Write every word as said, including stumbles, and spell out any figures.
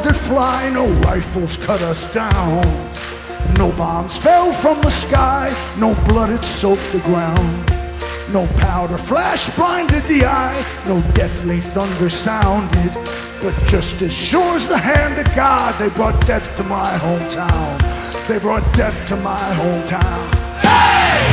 did fly, no rifles cut us down. No bombs fell from the sky, no blood had soaked the ground. No powder flash blinded the eye, no deathly thunder sounded. But just as sure as the hand of God, they brought death to my hometown. They brought death to my hometown. Hey!